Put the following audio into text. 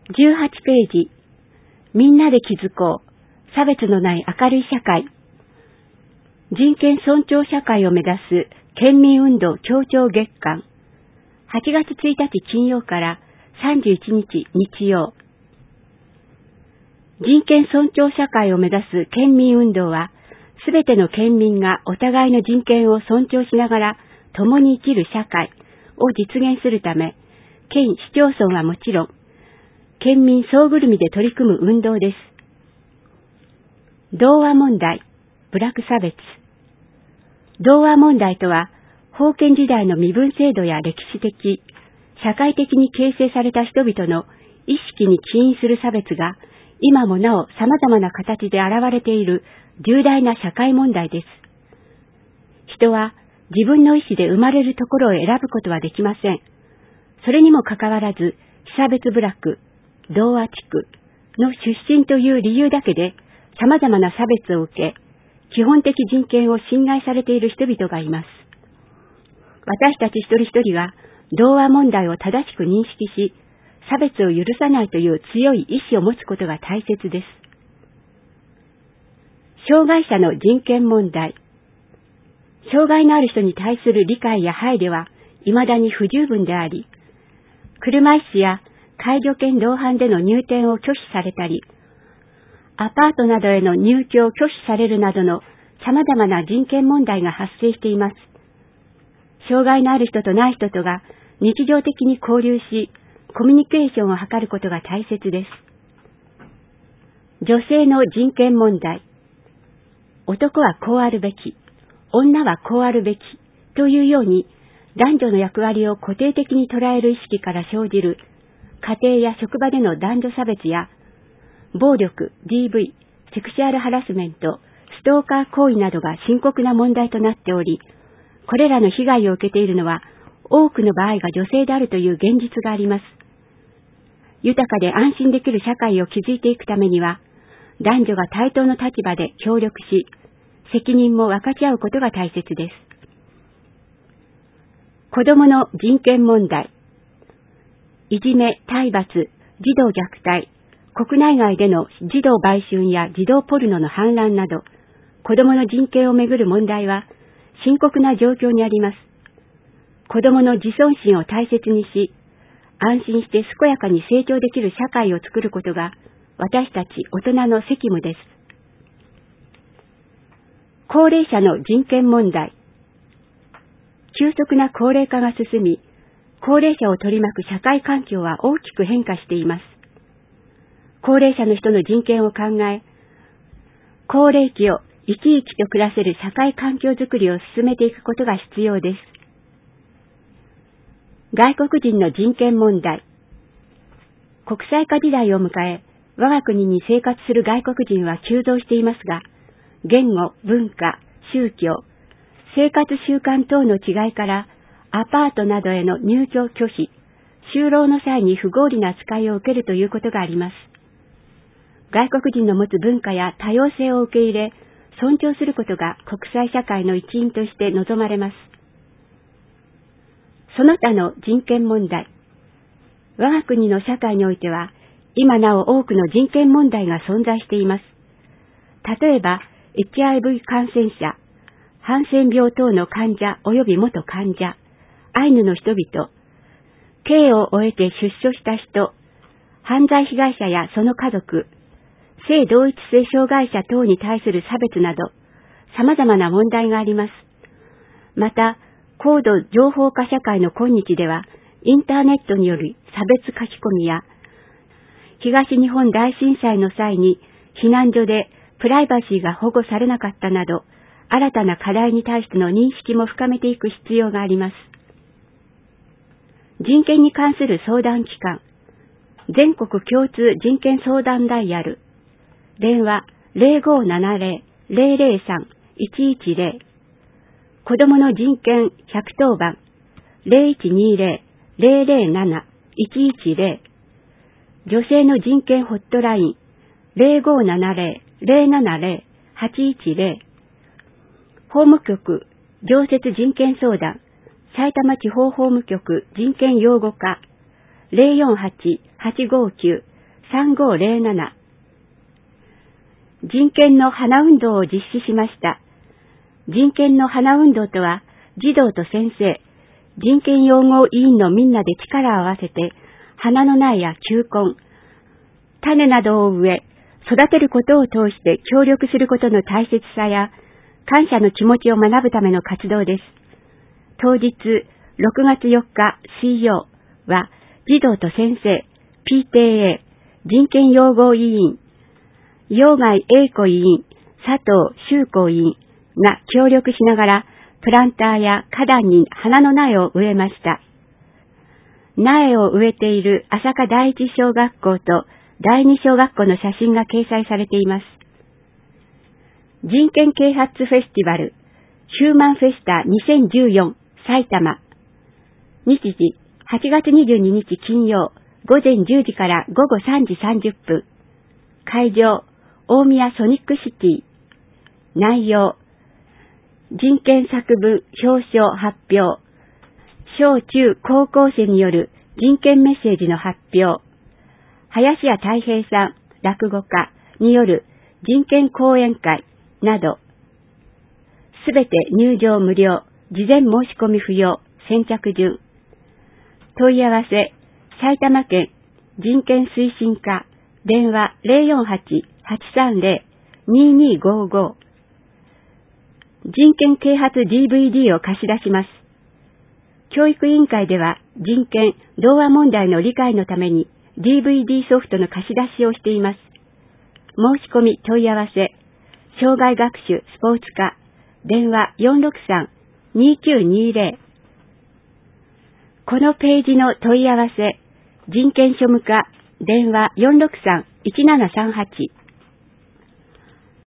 18ページ、みんなで気づこう、差別のない明るい社会。人権尊重社会を目指す県民運動協調月間。8月1日金曜から31日日曜。人権尊重社会を目指す県民運動は、すべての県民がお互いの人権を尊重しながら共に生きる社会を実現するため、県市町村はもちろん、県民総ぐるみで取り組む運動です。童話問題、部落差別。童話問題とは、封建時代の身分制度や歴史的、社会的に形成された人々の意識に起因する差別が、今もなお様々な形で現れている重大な社会問題です。人は自分の意思で生まれるところを選ぶことはできません。それにもかかわらず、被差別部落、童話地区の出身という理由だけで様々な差別を受け、基本的人権を侵害されている人々がいます。私たち一人一人が童話問題を正しく認識し、差別を許さないという強い意志を持つことが大切です。障害者の人権問題。障害のある人に対する理解や配慮は未だに不十分であり、車椅子や介助犬同伴での入店を拒否されたり、アパートなどへの入居を拒否されるなどの様々な人権問題が発生しています。障害のある人とない人とが日常的に交流し、コミュニケーションを図ることが大切です。女性の人権問題。男はこうあるべき、女はこうあるべきというように、男女の役割を固定的に捉える意識から生じる家庭や職場での男女差別や暴力、DV、セクシュアルハラスメント、ストーカー行為などが深刻な問題となっており、これらの被害を受けているのは多くの場合が女性であるという現実があります。豊かで安心できる社会を築いていくためには、男女が対等の立場で協力し、責任も分かち合うことが大切です。子どもの人権問題。いじめ、体罰、児童虐待、国内外での児童売春や児童ポルノの氾濫など、子どもの人権をめぐる問題は深刻な状況にあります。子どもの自尊心を大切にし、安心して健やかに成長できる社会を作ることが私たち大人の責務です。高齢者の人権問題。急速な高齢化が進み、高齢者を取り巻く社会環境は大きく変化しています。高齢者の人の人権を考え、高齢期を生き生きと暮らせる社会環境づくりを進めていくことが必要です。外国人の人権問題。国際化時代を迎え、我が国に生活する外国人は急増していますが、言語、文化、宗教、生活習慣等の違いから、アパートなどへの入居拒否、就労の際に不合理な扱いを受けるということがあります。外国人の持つ文化や多様性を受け入れ、尊重することが国際社会の一員として望まれます。その他の人権問題。我が国の社会においては、今なお多くの人権問題が存在しています。例えば、HIV 感染者、ハンセン病等の患者及び元患者、アイヌの人々、刑を終えて出所した人、犯罪被害者やその家族、性同一性障害者等に対する差別など、様々な問題があります。また、高度情報化社会の今日では、インターネットによる差別書き込みや、東日本大震災の際に避難所でプライバシーが保護されなかったなど、新たな課題に対しての認識も深めていく必要があります。人権に関する相談機関、全国共通人権相談ダイヤル、電話 0570-003-110、子どもの人権110番 0120-007-110、女性の人権ホットライン 0570-070-810、法務局常設人権相談、埼玉地方法務局人権擁護課 3507。人権の花運動を実施しました。人権の花運動とは、児童と先生、人権擁護委員のみんなで力を合わせて、花の苗や球根、種などを植え、育てることを通して協力することの大切さや、感謝の気持ちを学ぶための活動です。当日、6月4日水曜は、児童と先生、PTA、人権擁護委員、陽外英子委員、佐藤修子委員が協力しながら、プランターや花壇に花の苗を植えました。苗を植えている朝霞第一小学校と第二小学校の写真が掲載されています。人権啓発フェスティバル、ヒューマンフェスタ2014埼玉。日時、8月22日金曜、午前10時から午後3時30分。会場、大宮ソニックシティ。内容、人権作文表彰発表。小中高校生による人権メッセージの発表。林家たい平さん、落語家による人権講演会など、すべて入場無料、事前申し込み不要、先着順。問い合わせ、埼玉県人権推進課、電話 048-830-2255。人権啓発 DVD を貸し出します。教育委員会では人権、童話問題の理解のために DVD ソフトの貸し出しをしています。申し込み問い合わせ、障害学習スポーツ課、電話 463-2920。このページの問い合わせ、人権庶務課、電話 463-1738。